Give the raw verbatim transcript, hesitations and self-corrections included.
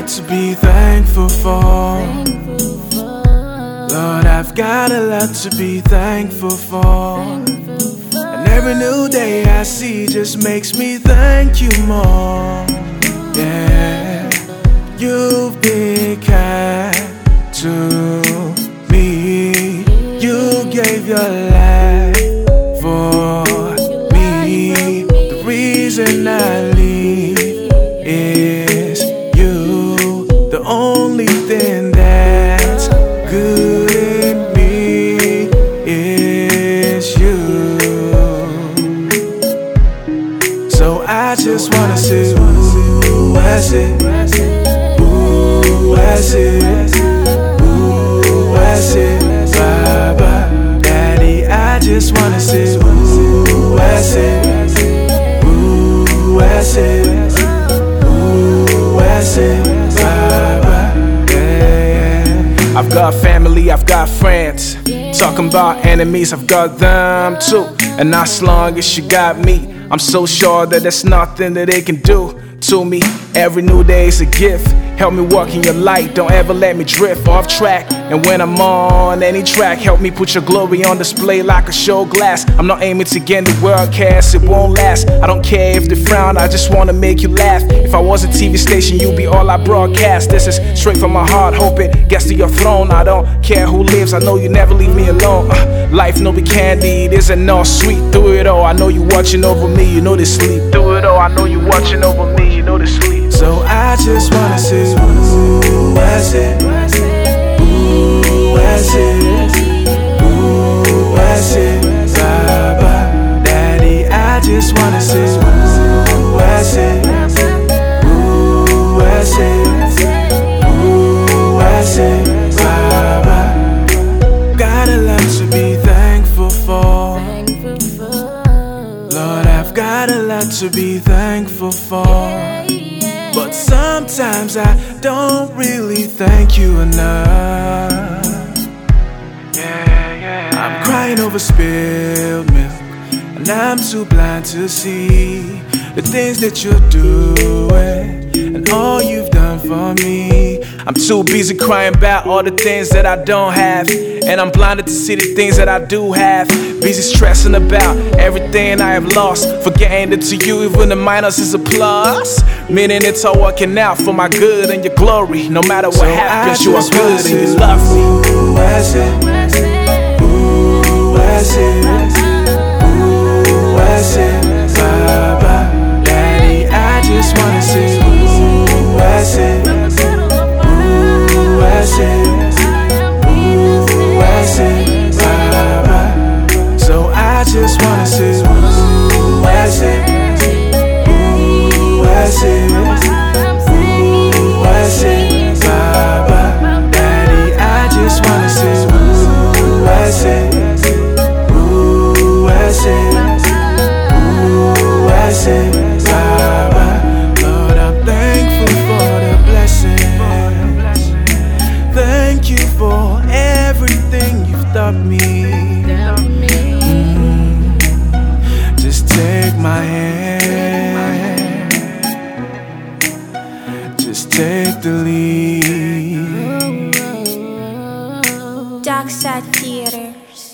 lot to be thankful for. Lord, I've got a lot to be thankful for. And every new day I see just makes me thank you more. Yeah, you've been kind to me. You gave your life for me. The reason I leave is you. The only thing that's good in me is you. So I just wanna say, ooh, that's it. Ooh, that's it. Ooh, that's it. Baba, Daddy, I just wanna say, ooh, that's it. Ooh, that's it. Ooh, that's it. Baba, yeah, yeah. I've got family, I've got friends. Talking about enemies, I've got them too. And as long as you got me, I'm so sure that there's nothing that they can do to me. Every new day is a gift. Help me walk in your light, don't ever let me drift off track. And when I'm on any track, help me put your glory on display like a show glass. I'm not aiming to get the world cast, it won't last. I don't care if they frown, I just wanna make you laugh. If I was a T V station, you'd be all I broadcast. This is straight from my heart, hope it gets to your throne. I don't care who lives, I know you never leave me alone. uh, Life no be candy, it isn't all sweet. Through it all, I know you watching over me, you know they sleep. Through it all, I know you watching over me, you know they sleep. So I just wanna say, ooh, that's it. Ooh, that's it. Ooh, that's it. Baba, Daddy, I just wanna say, ooh, that's it. Ooh, that's it. Ooh, that's it. Baba, got a lot to be thankful for. Lord, I've got a lot to be thankful for. But sometimes I don't really thank you enough. Yeah, yeah. I'm crying over spilled milk, and I'm too blind to see the things that you're doing and all you've done for me. I'm too busy crying about all the things that I don't have, and I'm blinded to see the things that I do have. Busy stressing about everything I have lost, forgetting that to you even the minus is a plus. Meaning it's all working out for my good and your glory. No matter what so happens, you are good and you love me. Ooh, that's it. Ooh, that's it. Ooh, that's it. Baba, Daddy, I just wanna say, ooh, that's it. Ooh, that's it. Ooh, that's it. Baba, so I just wanna say, ooh, that's it. Ooh, that's it. Ooh, that's it. Baba, Daddy, I just wanna say, ooh, that's it. Ooh, that's it. Ooh, that's it. Baba, Lord, I'm thankful for the blessing. Thank you for everything you've taught me. Mm, just take my hand, just take the lead. Dark Side Theaters.